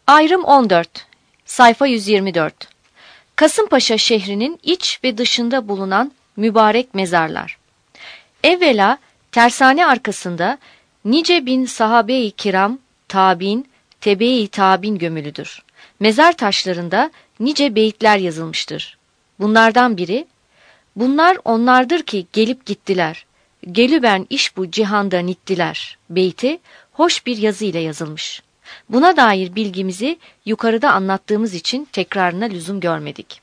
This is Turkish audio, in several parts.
Ayrım 14. Sayfa 124. Kasımpaşa şehrinin iç ve dışında bulunan mübarek mezarlar. Evvela tersane arkasında nice bin sahabe-i kiram, tabi'in, tebe-i tabi'in gömülüdür. Mezar taşlarında nice beyitler yazılmıştır. Bunlardan biri, bunlar onlardır ki gelip gittiler. Gelüben iş bu cihanda nittiler. Beyti hoş bir yazı ile yazılmış. Buna dair bilgimizi yukarıda anlattığımız için tekrarına lüzum görmedik.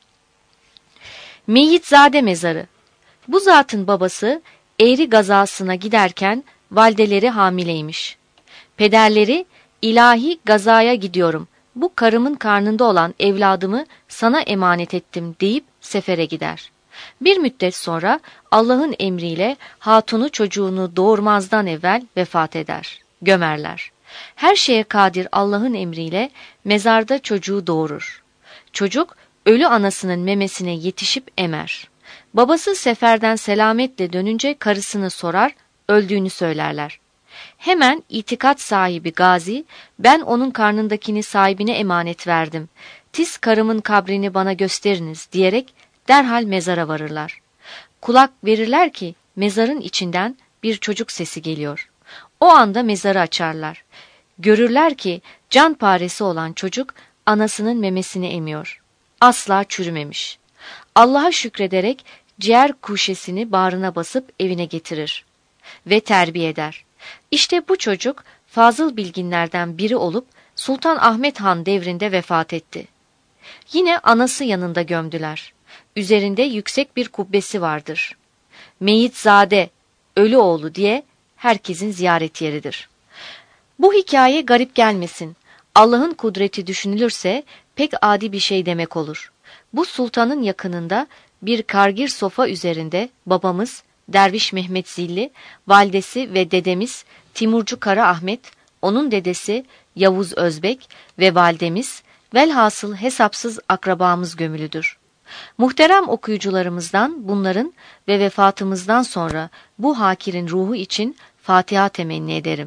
Meyitzade mezarı. Bu zatın babası Eğri gazasına giderken valideleri hamileymiş. Pederleri, ilahi gazaya gidiyorum, bu karımın karnında olan evladımı sana emanet ettim deyip sefere gider. Bir müddet sonra Allah'ın emriyle hatunu çocuğunu doğurmazdan evvel vefat eder. Gömerler. Her şeye kadir Allah'ın emriyle mezarda çocuğu doğurur. Çocuk ölü anasının memesine yetişip emer. Babası seferden selametle dönünce karısını sorar, öldüğünü söylerler. Hemen itikat sahibi Gazi, ben onun karnındakini sahibine emanet verdim. Tiz karımın kabrini bana gösteriniz diyerek derhal mezara varırlar. Kulak verirler ki mezarın içinden bir çocuk sesi geliyor. O anda mezarı açarlar. Görürler ki can paresi olan çocuk anasının memesini emiyor. Asla çürümemiş. Allah'a şükrederek ciğer kuşesini bağrına basıp evine getirir ve terbiye eder. İşte bu çocuk fazıl bilginlerden biri olup Sultan Ahmet Han devrinde vefat etti. Yine anası yanında gömdüler. Üzerinde yüksek bir kubbesi vardır. Meyitzade, ölü oğlu diye herkesin ziyaret yeridir. Bu hikaye garip gelmesin. Allah'ın kudreti düşünülürse pek adi bir şey demek olur. Bu sultanın yakınında bir kargir sofa üzerinde babamız Derviş Mehmet Zilli, validesi ve dedemiz Timurcu Kara Ahmet, onun dedesi Yavuz Özbek ve validemiz velhasıl hesapsız akrabamız gömülüdür. Muhterem okuyucularımızdan bunların ve vefatımızdan sonra bu hakirin ruhu için Fatiha temenni ederim.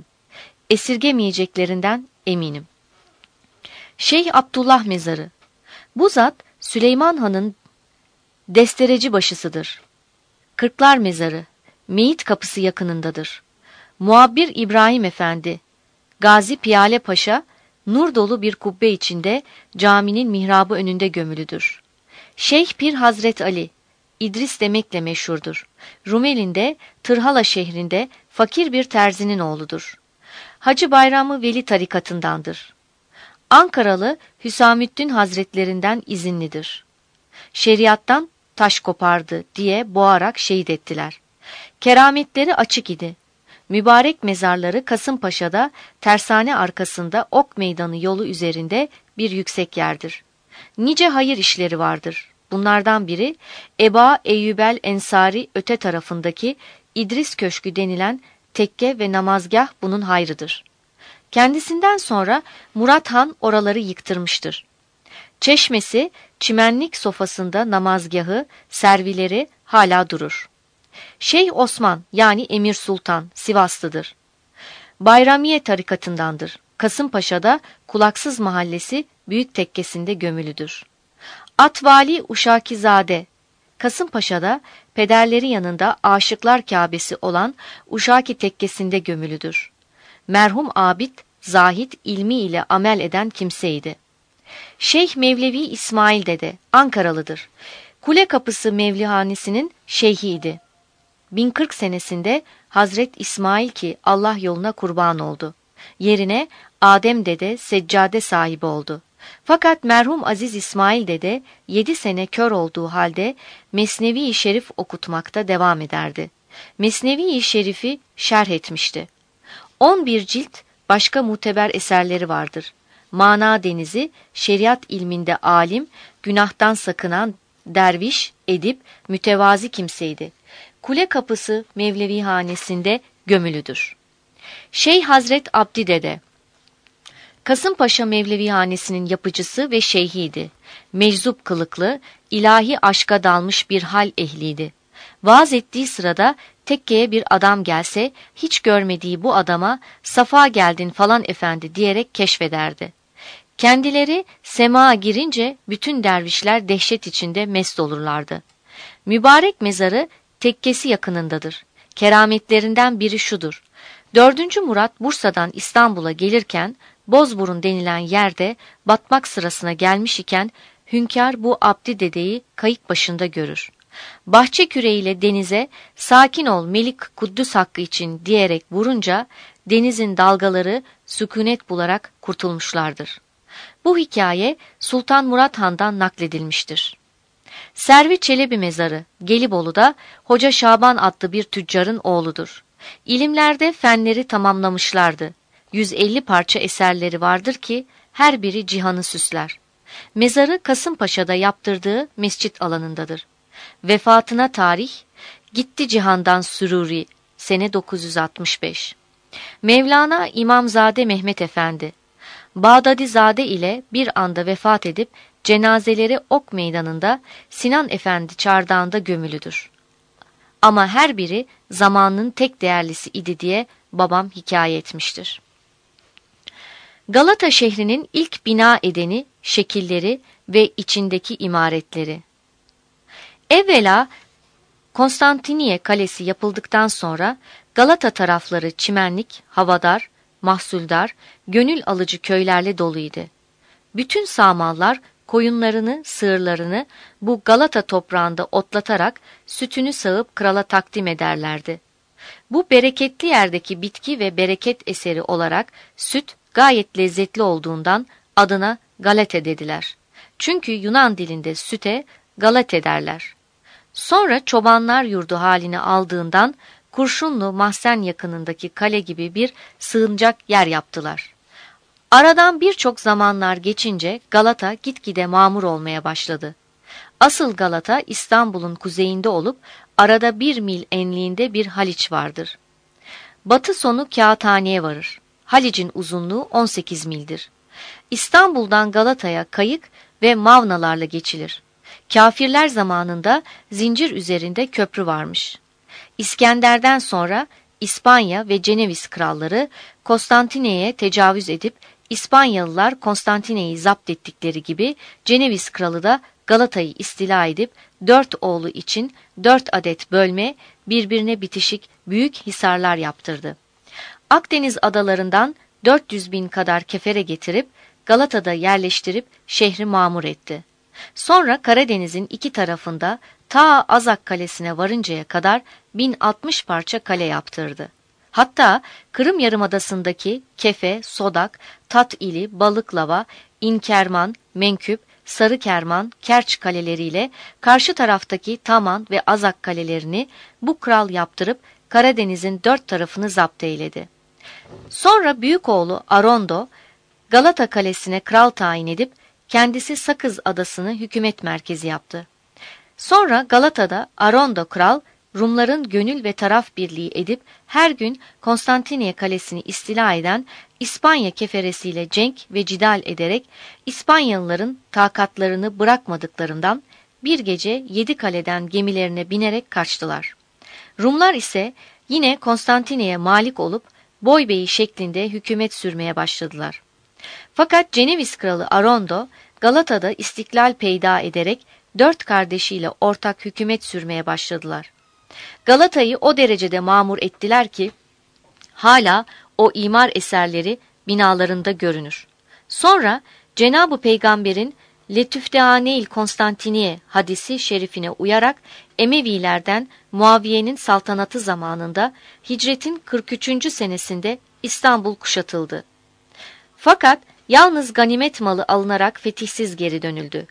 Esirgemeyeceklerinden eminim. Şeyh Abdullah Mezarı. Bu zat Süleyman Han'ın destereci başısıdır. Kırklar Mezarı, Meyit Kapısı yakınındadır. Muabbir İbrahim Efendi, Gazi Piyale Paşa, nur dolu bir kubbe içinde caminin mihrabı önünde gömülüdür. Şeyh Pir Hazret Ali, İdris demekle meşhurdur. Rumeli'nde, Tırhala şehrinde fakir bir terzinin oğludur. Hacı Bayramı Veli tarikatındandır. Ankaralı Hüsamüddin Hazretlerinden izinlidir. Şeriattan taş kopardı diye boğarak şehit ettiler. Kerametleri açık idi. Mübarek mezarları Kasımpaşa'da tersane arkasında Ok Meydanı yolu üzerinde bir yüksek yerdir. Nice hayır işleri vardır. Bunlardan biri Eba Eyyubel Ensari öte tarafındaki İdris Köşkü denilen tekke ve namazgah bunun hayrıdır. Kendisinden sonra Murat Han oraları yıktırmıştır. Çeşmesi, çimenlik sofasında namazgahı, servileri hala durur. Şeyh Osman yani Emir Sultan Sivaslıdır. Bayramiye tarikatındandır. Kasımpaşa'da Kulaksız Mahallesi Büyük Tekkesi'nde gömülüdür. Atvali Uşakizade, Kasımpaşa'da pederleri yanında Aşıklar Kâbesi olan Uşaki Tekkesi'nde gömülüdür. Merhum abid, zahid, ilmi ile amel eden kimseydi. Şeyh Mevlevi İsmail Dede, Ankaralıdır. Kule Kapısı Mevlihanesi'nin şeyhiydi. 1040 senesinde Hazret İsmail ki Allah yoluna kurban oldu. Yerine Adem Dede seccade sahibi oldu. Fakat merhum Aziz İsmail Dede 7 sene kör olduğu halde Mesnevi-i Şerif okutmakta devam ederdi. Mesnevi-i Şerif'i şerh etmişti. 11 cilt başka muteber eserleri vardır. Mana Denizi, şeriat ilminde alim, günahtan sakınan derviş, edip, mütevazi kimseydi. Kule Kapısı Mevlevi Hanesi'nde gömülüdür. Şeyh Hazret Abdi Dede, Kasımpaşa Mevlevi Hanesi'nin yapıcısı ve şeyhiydi. Meczup kılıklı, ilahi aşka dalmış bir hal ehliydi. Vaaz ettiği sırada tekkeye bir adam gelse, hiç görmediği bu adama "Safa geldin falan efendi" diyerek keşfederdi. Kendileri semaa girince bütün dervişler dehşet içinde mest olurlardı. Mübarek mezarı tekkesi yakınındadır. Kerametlerinden biri şudur. 4. Murat Bursa'dan İstanbul'a gelirken Bozburun denilen yerde batmak sırasına gelmiş iken hünkâr bu Abdi dedeyi kayık başında görür. Bahçe küreğiyle denize "Sakin ol Melik Kuddüs hakkı için" diyerek vurunca denizin dalgaları sükunet bularak kurtulmuşlardır. Bu hikaye Sultan Murat Han'dan nakledilmiştir. Servi Çelebi mezarı Gelibolu'da Hoca Şaban adlı bir tüccarın oğludur. İlimlerde fenleri tamamlamışlardı. 150 parça eserleri vardır ki her biri cihanı süsler. Mezarı Kasımpaşa'da yaptırdığı mescit alanındadır. Vefatına tarih gitti cihandan süruri sene 965. Mevlana İmamzade Mehmet Efendi Bağdadizade ile bir anda vefat edip cenazeleri Ok Meydanı'nda Sinan Efendi çardağında gömülüdür. Ama her biri zamanının tek değerlisi idi diye babam hikaye etmiştir. Galata şehrinin ilk bina edeni, şekilleri ve içindeki imaretleri. Evvela Konstantiniye Kalesi yapıldıktan sonra Galata tarafları çimenlik, havadar, mahsuldar, gönül alıcı köylerle doluydu. Bütün sağmallar koyunlarını, sığırlarını bu Galata toprağında otlatarak sütünü sağıp krala takdim ederlerdi. Bu bereketli yerdeki bitki ve bereket eseri olarak süt gayet lezzetli olduğundan adına Galate dediler. Çünkü Yunan dilinde süte Galate derler. Sonra çobanlar yurdu halini aldığından Kurşunlu Mahzen yakınındaki kale gibi bir sığınacak yer yaptılar. Aradan birçok zamanlar geçince Galata gitgide mamur olmaya başladı. Asıl Galata İstanbul'un kuzeyinde olup arada 1 mil enliğinde bir Haliç vardır. Batı sonu Kağıthane'ye varır. Halic'in uzunluğu 18 mildir. İstanbul'dan Galata'ya kayık ve mavnalarla geçilir. Kafirler zamanında zincir üzerinde köprü varmış. İskender'den sonra İspanya ve Ceneviz kralları Konstantine'ye tecavüz edip İspanyalılar Konstantine'yi zapt ettikleri gibi Ceneviz kralı da Galata'yı istila edip 4 oğlu için 4 adet bölme birbirine bitişik büyük hisarlar yaptırdı. Akdeniz adalarından 400.000 kadar kefere getirip Galata'da yerleştirip şehri mamur etti. Sonra Karadeniz'in iki tarafında ta Azak Kalesi'ne varıncaya kadar 1060 parça kale yaptırdı. Hatta Kırım Yarımadası'ndaki Kefe, Sodak, Tat-ili, Balıklava, İnkerman, Menküp, Sarıkerman, Kerç kaleleriyle karşı taraftaki Taman ve Azak kalelerini bu kral yaptırıp Karadeniz'in 4 tarafını zapt eyledi. Sonra büyük oğlu Arondo Galata Kalesi'ne kral tayin edip kendisi Sakız Adası'nı hükümet merkezi yaptı. Sonra Galata'da Arondo kral Rumların gönül ve taraf birliği edip her gün Konstantiniye Kalesi'ni istila eden İspanya keferesiyle cenk ve cidal ederek İspanyalıların takatlarını bırakmadıklarından bir gece 7 kaleden gemilerine binerek kaçtılar. Rumlar ise yine Konstantiniye'ye malik olup boybeyi şeklinde hükümet sürmeye başladılar. Fakat Ceneviz kralı Arondo Galata'da istiklal peyda ederek 4 kardeşiyle ortak hükümet sürmeye başladılar. Galata'yı o derecede mamur ettiler ki hala o imar eserleri binalarında görünür. Sonra Cenab-ı Peygamber'in Letüftehaneil Konstantiniye hadisi şerifine uyarak Emevilerden Muaviye'nin saltanatı zamanında hicretin 43. senesinde İstanbul kuşatıldı. Fakat yalnız ganimet malı alınarak fetihsiz geri dönüldü.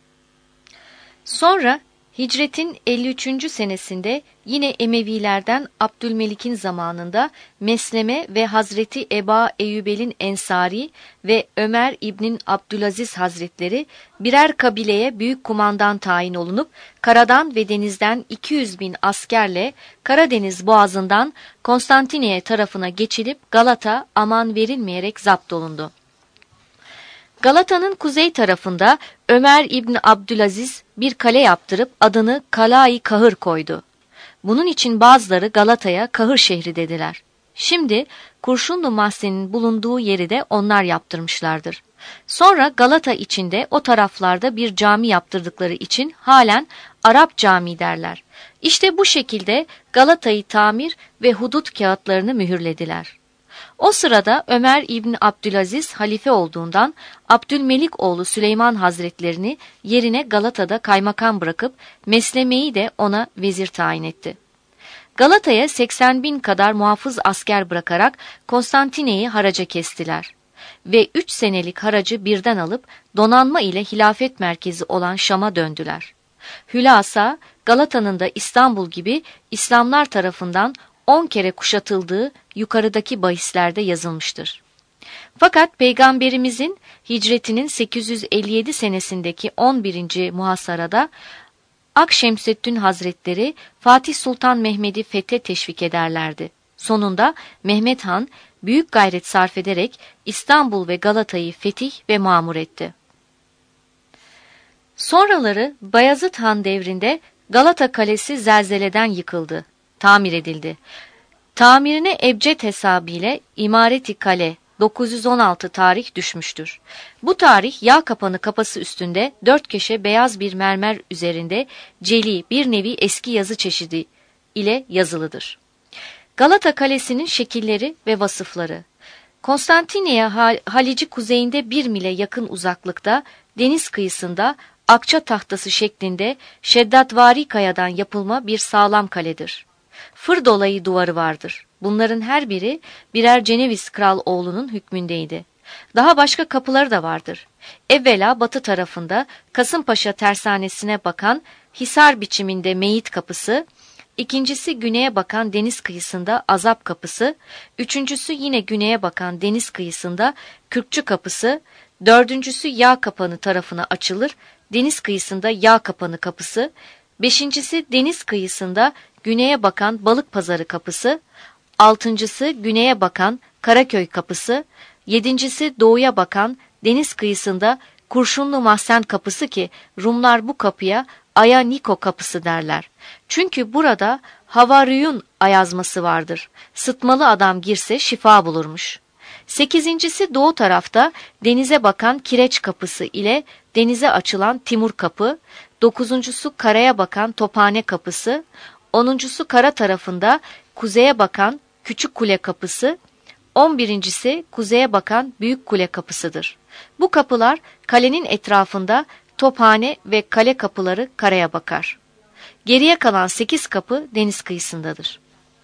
Sonra hicretin 53. senesinde yine Emevilerden Abdülmelik'in zamanında Mesleme ve Hazreti Eba Eyyubel'in Ensari ve Ömer İbnin Abdülaziz Hazretleri birer kabileye büyük kumandan tayin olunup karadan ve denizden 200.000 askerle Karadeniz boğazından Konstantiniye tarafına geçilip Galata aman verilmeyerek zapt olundu. Galata'nın kuzey tarafında Ömer İbni Abdülaziz bir kale yaptırıp adını Kala-i Kahır koydu. Bunun için bazıları Galata'ya Kahır şehri dediler. Şimdi Kurşunlu Mahzen'in bulunduğu yeri de onlar yaptırmışlardır. Sonra Galata içinde o taraflarda bir cami yaptırdıkları için halen Arap Camii derler. İşte bu şekilde Galata'yı tamir ve hudut kağıtlarını mühürlediler. O sırada Ömer İbni Abdülaziz halife olduğundan Abdülmelik oğlu Süleyman Hazretlerini yerine Galata'da kaymakam bırakıp Mesleme'yi de ona vezir tayin etti. Galata'ya 80.000 kadar muhafız asker bırakarak Konstantine'yi haraca kestiler ve 3 senelik haracı birden alıp donanma ile hilafet merkezi olan Şam'a döndüler. Hülasa, Galata'nın da İstanbul gibi İslamlar tarafından 10 kere kuşatıldığı yukarıdaki bahislerde yazılmıştır. Fakat Peygamberimizin hicretinin 857 senesindeki 11. muhasarada Akşemseddin Hazretleri Fatih Sultan Mehmed'i fethe teşvik ederlerdi. Sonunda Mehmet Han büyük gayret sarf ederek İstanbul ve Galata'yı fetih ve mamur etti. Sonraları Bayezid Han devrinde Galata Kalesi zelzeleden yıkıldı, tamir edildi. Tamirine ebced hesabıyla İmareti Kale 916 tarih düşmüştür. Bu tarih yağ kapanı kapısı üstünde 4 köşe beyaz bir mermer üzerinde celi bir nevi eski yazı çeşidi ile yazılıdır. Galata Kalesi'nin şekilleri ve vasıfları. Konstantiniye Halici kuzeyinde 1 mile yakın uzaklıkta deniz kıyısında akça tahtası şeklinde şeddatvari kayadan yapılma bir sağlam kaledir. Fır dolayı duvarı vardır. Bunların her biri birer Ceneviz kral oğlunun hükmündeydi. Daha başka kapıları da vardır. Evvela batı tarafında Kasımpaşa tersanesine bakan hisar biçiminde Meyit kapısı, ikincisi güneye bakan deniz kıyısında Azap kapısı, üçüncüsü yine güneye bakan deniz kıyısında Kürkçü kapısı, dördüncüsü Yağ kapanı tarafına açılır, deniz kıyısında Yağ kapanı kapısı, beşincisi deniz kıyısında güneye bakan Balıkpazarı kapısı, altıncısı güneye bakan Karaköy kapısı, yedincisi doğuya bakan deniz kıyısında Kurşunlu Mahzen kapısı ki Rumlar bu kapıya Aya Niko kapısı derler. Çünkü burada Havariyun ayazması vardır. Sıtmalı adam girse şifa bulurmuş. Sekizincisi doğu tarafta denize bakan Kireç kapısı ile denize açılan Timur kapı, dokuzuncusu karaya bakan Tophane kapısı, onuncusu kara tarafında kuzeye bakan Küçük Kule kapısı, 11.'si kuzeye bakan Büyük Kule kapısıdır. Bu kapılar kalenin etrafında Tophane ve kale kapıları karaya bakar. Geriye kalan 8 kapı deniz kıyısındadır.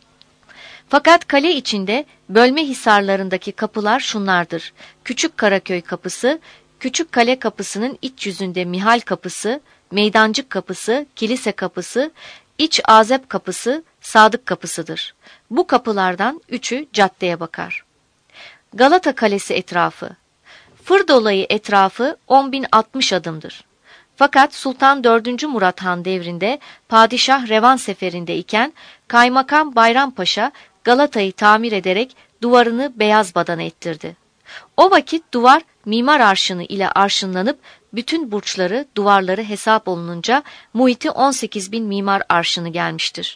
Fakat kale içinde bölme hisarlarındaki kapılar şunlardır. Küçük Karaköy kapısı, Küçük Kale kapısının iç yüzünde Mihal kapısı, Meydancık kapısı, Kilise kapısı, İç Azep kapısı, Sadık kapısıdır. Bu kapılardan 3'ü caddeye bakar. Galata Kalesi etrafı. Fır dolayı etrafı 10.060 adımdır. Fakat Sultan 4. Murat Han devrinde padişah Revan seferinde iken Kaymakam Bayrampaşa Galata'yı tamir ederek duvarını beyaz badana ettirdi. O vakit duvar mimar arşını ile arşınlanıp bütün burçları, duvarları hesap olununca muhiti 18.000 mimar arşını gelmiştir.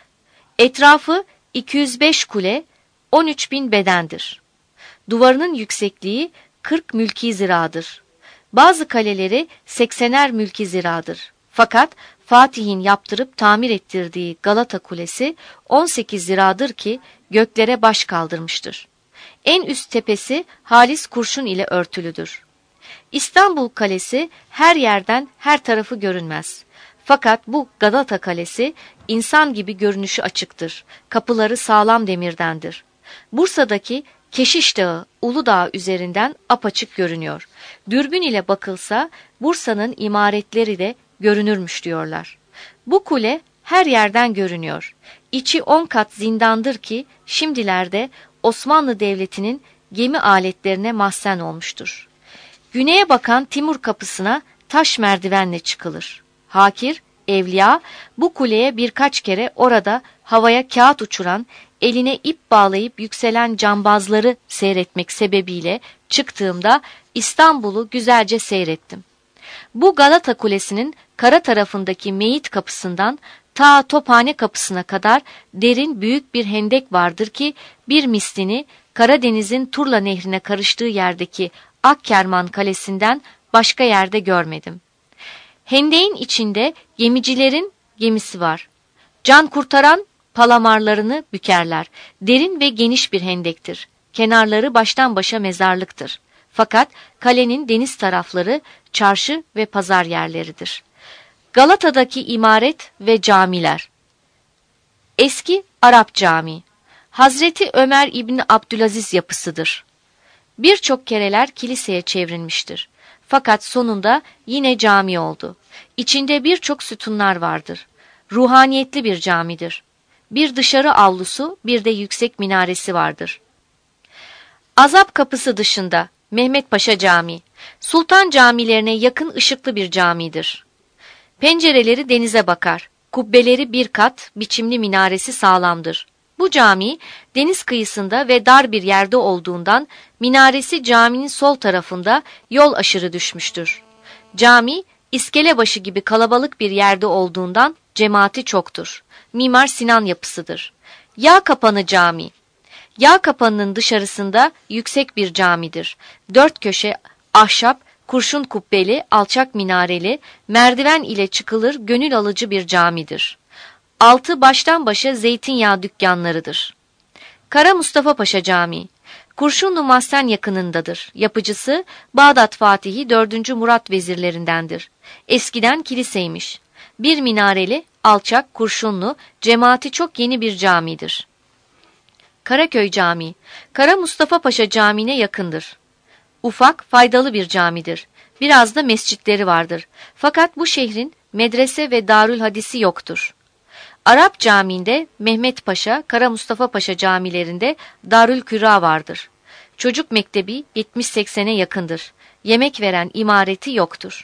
Etrafı 205 kule, 13.000 bedendir. Duvarının yüksekliği 40 mülki ziradır. Bazı kaleleri 80'er mülki ziradır. Fakat Fatih'in yaptırıp tamir ettirdiği Galata Kulesi 18 ziradır ki göklere baş kaldırmıştır. En üst tepesi halis kurşun ile örtülüdür. İstanbul Kalesi her yerden her tarafı görünmez. Fakat bu Galata Kalesi insan gibi görünüşü açıktır. Kapıları sağlam demirdendir. Bursa'daki Keşiş Dağı, Uludağ üzerinden apaçık görünüyor. Dürbün ile bakılsa Bursa'nın imaretleri de görünürmüş diyorlar. Bu kule her yerden görünüyor. İçi 10 kat zindandır ki şimdilerde Osmanlı Devleti'nin gemi aletlerine mahzen olmuştur. Güneye bakan Timur kapısına taş merdivenle çıkılır. Hakir, evliya bu kuleye birkaç kere orada havaya kağıt uçuran, eline ip bağlayıp yükselen cambazları seyretmek sebebiyle çıktığımda İstanbul'u güzelce seyrettim. Bu Galata Kulesi'nin kara tarafındaki Meyit kapısından ta Tophane kapısına kadar derin büyük bir hendek vardır ki bir mislini Karadeniz'in Turla nehrine karıştığı yerdeki Akkerman Kalesi'nden başka yerde görmedim. Hendeğin içinde gemicilerin gemisi var. Can kurtaran palamarlarını bükerler. Derin ve geniş bir hendektir. Kenarları baştan başa mezarlıktır. Fakat kalenin deniz tarafları çarşı ve pazar yerleridir. Galata'daki imaret ve camiler. Eski Arap Camii. Hazreti Ömer İbni Abdülaziz yapısıdır. Birçok kereler kiliseye çevrilmiştir. Fakat sonunda yine cami oldu. İçinde birçok sütunlar vardır. Ruhaniyetli bir camidir. Bir dışarı avlusu, bir de yüksek minaresi vardır. Azap Kapısı dışında Mehmet Paşa Camii, Sultan camilerine yakın ışıklı bir camidir. Pencereleri denize bakar. Kubbeleri bir kat, biçimli minaresi sağlamdır. Bu cami deniz kıyısında ve dar bir yerde olduğundan minaresi caminin sol tarafında yol aşırı düşmüştür. Cami iskelebaşı gibi kalabalık bir yerde olduğundan cemaati çoktur. Mimar Sinan yapısıdır. Yağkapanı Camii. Yağkapanı'nın dışarısında yüksek bir camidir. Dört köşe ahşap, kurşun kubbeli, alçak minareli, merdiven ile çıkılır gönül alıcı bir camidir. Altı baştan başa zeytinyağı dükkanlarıdır. Kara Mustafa Paşa Camii. Kurşunlu Mahzen yakınındadır. Yapıcısı Bağdat Fatihi 4. Murat vezirlerindendir. Eskiden kiliseymiş. Bir minareli, alçak, kurşunlu, cemaati çok yeni bir camidir. Karaköy Camii. Kara Mustafa Paşa Camii'ne yakındır. Ufak, faydalı bir camidir. Biraz da mescitleri vardır. Fakat bu şehrin medrese ve darül hadisi yoktur. Arap Camii'nde Mehmet Paşa, Kara Mustafa Paşa camilerinde Darül Küra vardır. Çocuk mektebi 70-80'e yakındır. Yemek veren imareti yoktur.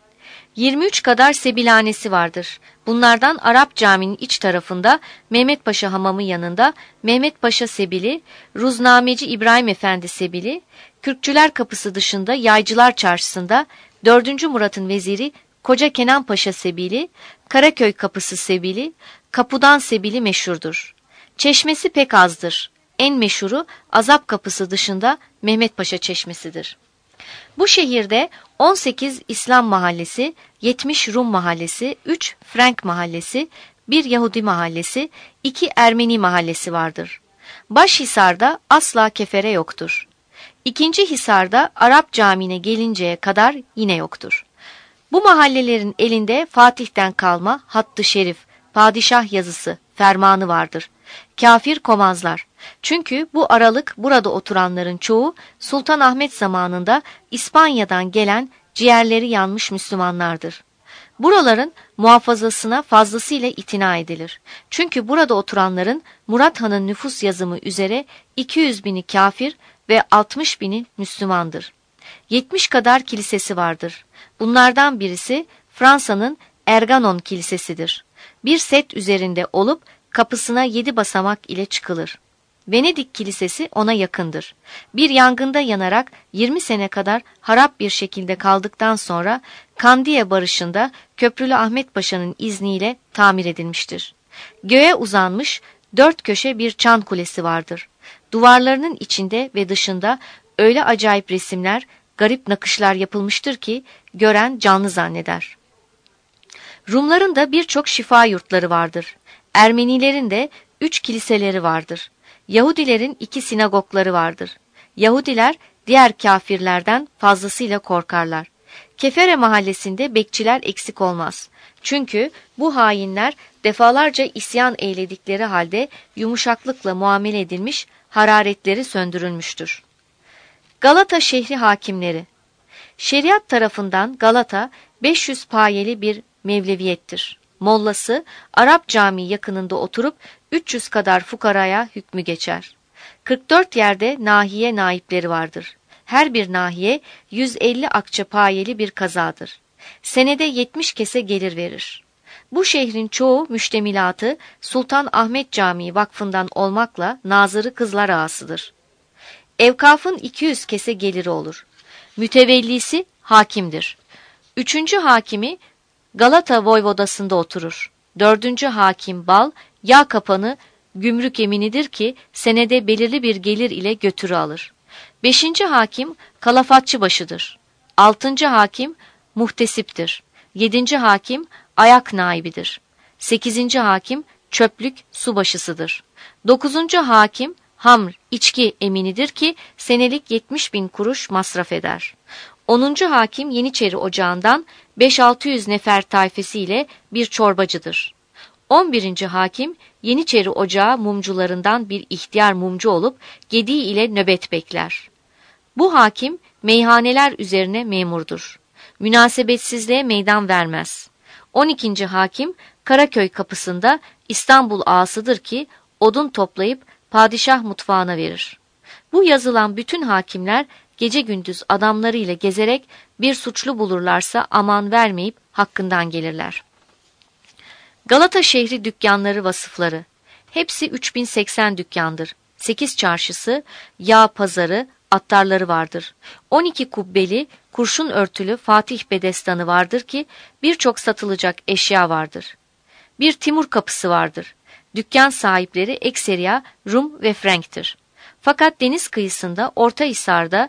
23 kadar sebilhanesi vardır. Bunlardan Arap Camii'nin iç tarafında Mehmet Paşa Hamamı yanında Mehmet Paşa Sebili, Ruznameci İbrahim Efendi Sebili, Kürkçüler Kapısı dışında Yaycılar Çarşısı'nda 4. Murat'ın veziri Koca Kenan Paşa Sebili, Karaköy Kapısı Sebili, Kapudan Sebili meşhurdur. Çeşmesi pek azdır. En meşhuru Azap Kapısı dışında Mehmet Paşa Çeşmesi'dir. Bu şehirde 18 İslam mahallesi, 70 Rum mahallesi, 3 Frank mahallesi, 1 Yahudi mahallesi, 2 Ermeni mahallesi vardır. Başhisar'da asla kefere yoktur. İkinci Hisar'da Arap Camii'ne gelinceye kadar yine yoktur. Bu mahallelerin elinde Fatih'ten kalma hattı şerif, padişah yazısı, fermanı vardır. Kafir komazlar. Çünkü bu aralık burada oturanların çoğu Sultan Ahmet zamanında İspanya'dan gelen ciğerleri yanmış Müslümanlardır. Buraların muhafazasına fazlasıyla itina edilir. Çünkü burada oturanların Murat Han'ın nüfus yazımı üzere 200 bini kafir ve 60 bini Müslümandır. 70 kadar kilisesi vardır. Bunlardan birisi Fransa'nın Erganon Kilisesidir. Bir set üzerinde olup kapısına 7 basamak ile çıkılır. Venedik Kilisesi ona yakındır. Bir yangında yanarak 20 sene kadar harap bir şekilde kaldıktan sonra Kandiye Barışı'nda Köprülü Ahmet Paşa'nın izniyle tamir edilmiştir. Göğe uzanmış 4 köşe bir çan kulesi vardır. Duvarlarının içinde ve dışında öyle acayip resimler, garip nakışlar yapılmıştır ki gören canlı zanneder. Rumların da birçok şifa yurtları vardır. Ermenilerin de 3 kiliseleri vardır. Yahudilerin 2 sinagogları vardır. Yahudiler diğer kafirlerden fazlasıyla korkarlar. Kefere mahallesinde bekçiler eksik olmaz. Çünkü bu hainler defalarca isyan eyledikleri halde yumuşaklıkla muamele edilmiş, hararetleri söndürülmüştür. Galata şehri hakimleri. Şeriat tarafından Galata 500 payeli bir mevleviyettir. Mollası Arap Camii yakınında oturup 300 kadar fukaraya hükmü geçer. 44 yerde nahiye naipleri vardır. Her bir nahiye 150 akçe payeli bir kazadır. Senede 70 kese gelir verir. Bu şehrin çoğu müştemilatı Sultan Ahmet Camii Vakfı'ndan olmakla nazırı Kızlar Ağası'dır. Evkafın 200 kese geliri olur. Mütevellisi hakimdir. 3. hakimi Galata Voyvodası'nda oturur. 4. hakim Bal, yağ kapanı gümrük eminidir ki senede belirli bir gelir ile götürü alır. Beşinci hakim kalafatçı başıdır. Altıncı hakim muhtesiptir. Yedinci hakim ayak naibidir. Sekizinci hakim çöplük subaşısıdır. Dokuzuncu hakim hamr, içki eminidir ki senelik 70.000 kuruş masraf eder. 10. hakim Yeniçeri Ocağı'ndan 5-600 nefer tayfesiyle bir çorbacıdır. 11. hakim Yeniçeri Ocağı mumcularından bir ihtiyar mumcu olup gediği ile nöbet bekler. Bu hakim meyhaneler üzerine memurdur. Münasebetsizliğe meydan vermez. 12. hakim Karaköy kapısında İstanbul ağasıdır ki odun toplayıp padişah mutfağına verir. Bu yazılan bütün hakimler gece gündüz adamlarıyla gezerek bir suçlu bulurlarsa aman vermeyip hakkından gelirler. Galata şehri dükkanları vasıfları. Hepsi 3080 dükkandır. 8 çarşısı, yağ pazarı, attarları vardır. 12 kubbeli, kurşun örtülü Fatih Bedestanı vardır ki birçok satılacak eşya vardır. Bir Timur kapısı vardır. Dükkan sahipleri ekseriya Rum ve Frank'tir. Fakat deniz kıyısında Ortahisar'da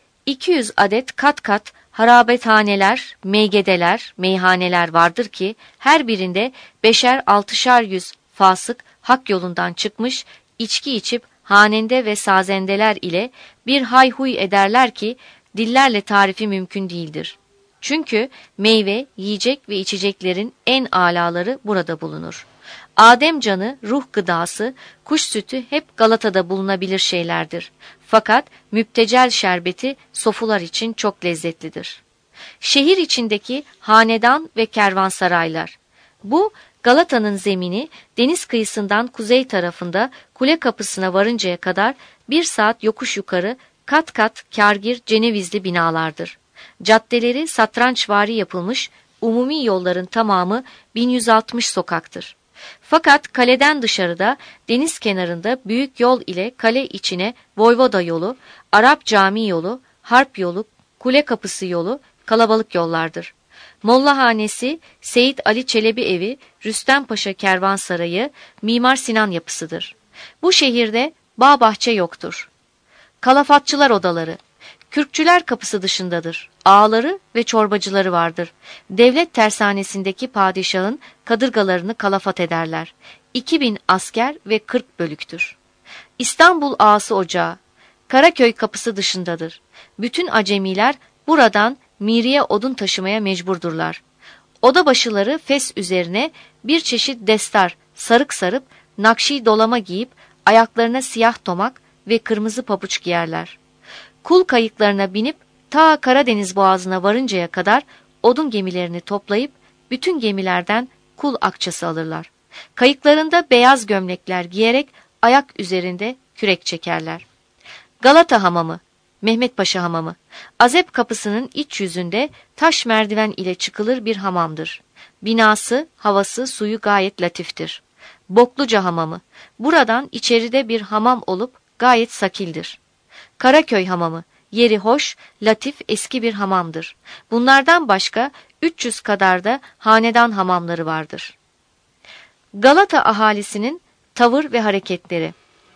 200 adet kat kat harabethaneler, meygedeler, meyhaneler vardır ki her birinde 5'er 6'şar 100 fasık hak yolundan çıkmış, içki içip hanende ve sazendeler ile bir hayhuy ederler ki dillerle tarifi mümkün değildir. Çünkü meyve, yiyecek ve içeceklerin en âlaları burada bulunur. Adem canı, ruh gıdası, kuş sütü hep Galata'da bulunabilir şeylerdir. Fakat müptecel şerbeti sofular için çok lezzetlidir. Şehir içindeki hanedan ve kervansaraylar. Bu Galata'nın zemini deniz kıyısından kuzey tarafında kule kapısına varıncaya kadar 1 saat yokuş yukarı kat kat kârgir cenevizli binalardır. Caddeleri satrançvari yapılmış, umumi yolların tamamı 1160 sokaktır. Fakat kaleden dışarıda deniz kenarında büyük yol ile kale içine Voyvoda yolu, Arap cami yolu, Harp yolu, Kule kapısı yolu kalabalık yollardır. Mollahanesi, Seyit Ali Çelebi evi, Rüstem Paşa Kervansarayı, Mimar Sinan yapısıdır. Bu şehirde bağ bahçe yoktur. Kalafatçılar odaları, Kürkçüler kapısı dışındadır. Ağaları ve çorbacıları vardır. Devlet tersanesindeki padişahın kadırgalarını kalafat ederler. 2000 asker ve 40 bölüktür. İstanbul ağası ocağı, Karaköy kapısı dışındadır. Bütün acemiler buradan Miri'ye odun taşımaya mecburdurlar. Odabaşıları fes üzerine bir çeşit destar, sarık sarıp, nakşi dolama giyip, ayaklarına siyah tomak ve kırmızı pabuç giyerler. Kul kayıklarına binip ta Karadeniz boğazına varıncaya kadar odun gemilerini toplayıp bütün gemilerden kul akçası alırlar. Kayıklarında beyaz gömlekler giyerek ayak üzerinde kürek çekerler. Galata Hamamı, Mehmetpaşa Hamamı, Azep kapısının iç yüzünde taş merdiven ile çıkılır bir hamamdır. Binası, havası, suyu gayet latiftir. Bokluca Hamamı, buradan içeride bir hamam olup gayet sakildir. Karaköy Hamamı, yeri hoş, latif eski bir hamamdır. Bunlardan başka 300 kadar da hanedan hamamları vardır. Galata ahalisinin tavır ve hareketleri.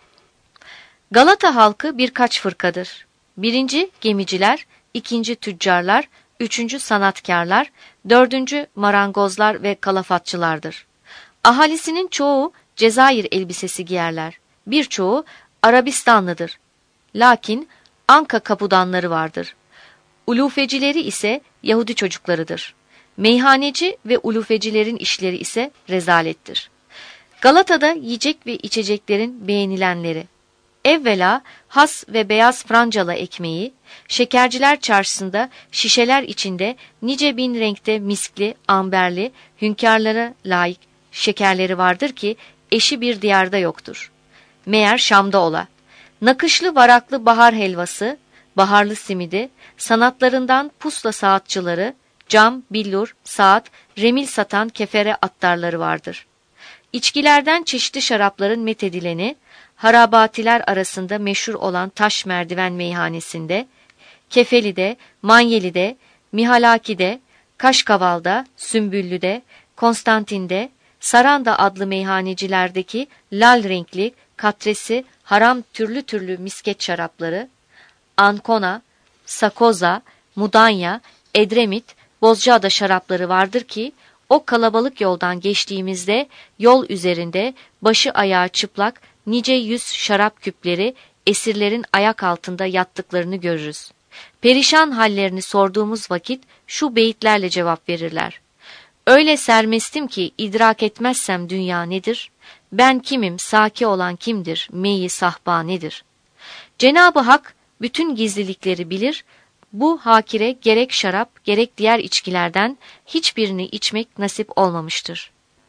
Galata halkı birkaç fırkadır. 1. gemiciler, 2. tüccarlar, 3. sanatkarlar, 4. marangozlar ve kalafatçılardır. Ahalisinin çoğu Cezayir elbisesi giyerler. Birçoğu Arabistanlıdır. Lakin Anka kapudanları vardır. Ulufecileri ise Yahudi çocuklarıdır. Meyhaneci ve ulufecilerin işleri ise rezalettir. Galata'da yiyecek ve içeceklerin beğenilenleri. Evvela has ve beyaz francalı ekmeği, şekerciler çarşısında şişeler içinde nice bin renkte miskli, amberli, hünkârlara layık şekerleri vardır ki eşi bir diyarda yoktur. Meğer Şam'da ola. Nakışlı varaklı bahar helvası, baharlı simidi, sanatlarından pusla saatçıları, cam, billur, saat, remil satan kefere attarları vardır. İçkilerden çeşitli şarapların methedileni, harabatiler arasında meşhur olan Taş Merdiven Meyhanesi'nde, Kefeli'de, Manyeli'de, Mihalaki'de, Kaşkaval'da, Sümbüllü'de, Konstantin'de, Saranda adlı meyhanecilerdeki lal renkli, katresi, haram türlü türlü misket şarapları, Ancona, Sakoza, Mudanya, Edremit, Bozcaada şarapları vardır ki o kalabalık yoldan geçtiğimizde yol üzerinde başı ayağı çıplak nice yüz şarap küpleri esirlerin ayak altında yattıklarını görürüz. Perişan hallerini sorduğumuz vakit şu beyitlerle cevap verirler. Öyle sermestim ki idrak etmezsem dünya nedir? Ben kimim, saki olan kimdir, meyi sahba nedir? Cenab-ı Hak bütün gizlilikleri bilir, bu hakire gerek şarap gerek diğer içkilerden hiçbirini içmek nasip olmamıştır.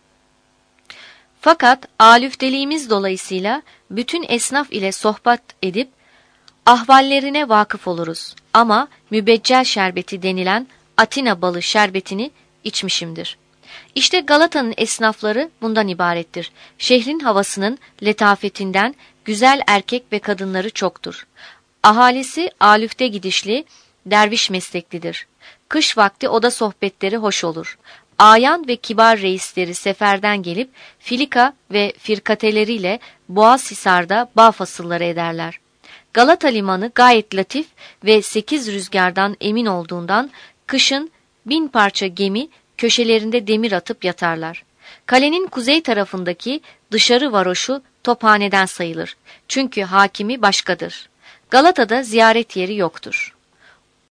Fakat alüfteliğimiz dolayısıyla bütün esnaf ile sohbet edip ahvallerine vakıf oluruz. Ama mübeccel şerbeti denilen Atina balı şerbetini içmişimdir. İşte Galata'nın esnafları bundan ibarettir. Şehrin havasının letafetinden güzel erkek ve kadınları çoktur. Ahalisi alüfte gidişli, derviş mesleklidir. Kış vakti oda sohbetleri hoş olur. Ayan ve kibar reisleri seferden gelip filika ve firkateleriyle Boğazhisar'da bağ fasılları ederler. Galata limanı gayet latif ve 8 rüzgardan emin olduğundan kışın 1000 parça gemi köşelerinde demir atıp yatarlar. Kalenin kuzey tarafındaki dışarı varoşu tophaneden sayılır. Çünkü hakimi başkadır. Galata'da ziyaret yeri yoktur.